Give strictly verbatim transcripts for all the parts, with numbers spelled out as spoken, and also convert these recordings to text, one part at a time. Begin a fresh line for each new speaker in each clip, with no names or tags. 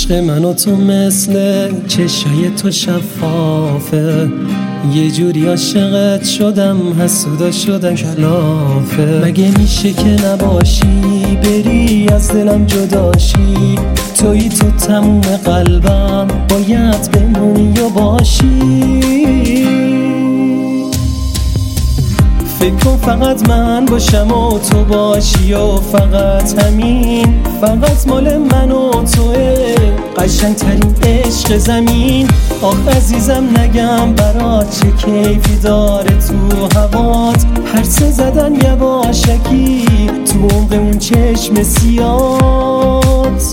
عشق من و تو مثل چشای تو شفافه، یه جوری عاشقت شدم حسودا شدم کلافه. مگه میشه که نباشی بری از دلم جداشی، تویی تو تموم قلبم باید بمونی و باشی. فکر کن فقط من باشم و تو باشی و فقط همین، فقط مال من و توه قشنگ ترین عشق زمین. آخ عزیزم نگم برات چه کیفی داره تو هوات، هرسه زدن یواشکی تو عمق اون چشم سیات.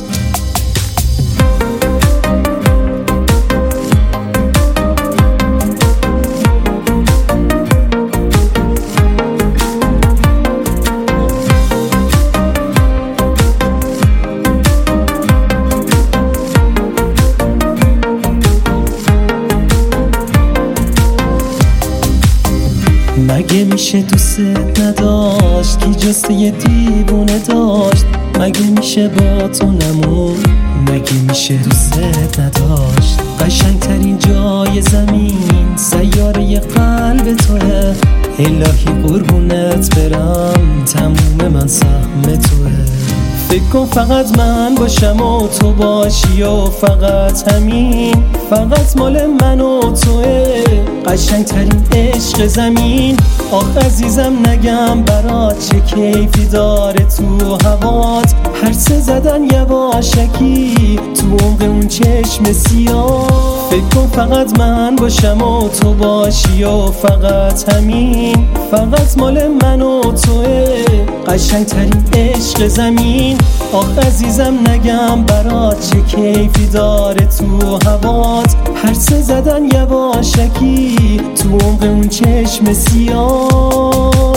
مگه میشه دوست نداشت کی جست یه دیوونه داشت، مگه میشه با تو نمون، مگه میشه دوست نداشت. قشنگ ترین جای زمین سیاره قلب توه، الهی قربونت برم تموم من سهم توه. فکر کن فقط من باشم و تو باشی و فقط همین، فقط مال من و توه قشنگ ترین عشق زمین. آخ عزیزم نگم برات چه کیفی داره تو هوات، هرسه زدن یواشکی تو عمق اون چشم سیاه. فکر کن فقط من باشم و تو باشی و فقط همین، فقط مال من و توه قشنگ ترین عشق زمین. آخ عزیزم نگم برات چه کیفی داره تو هوات، هرسه زدن یواشکی تو عمق اون چشم سیاه.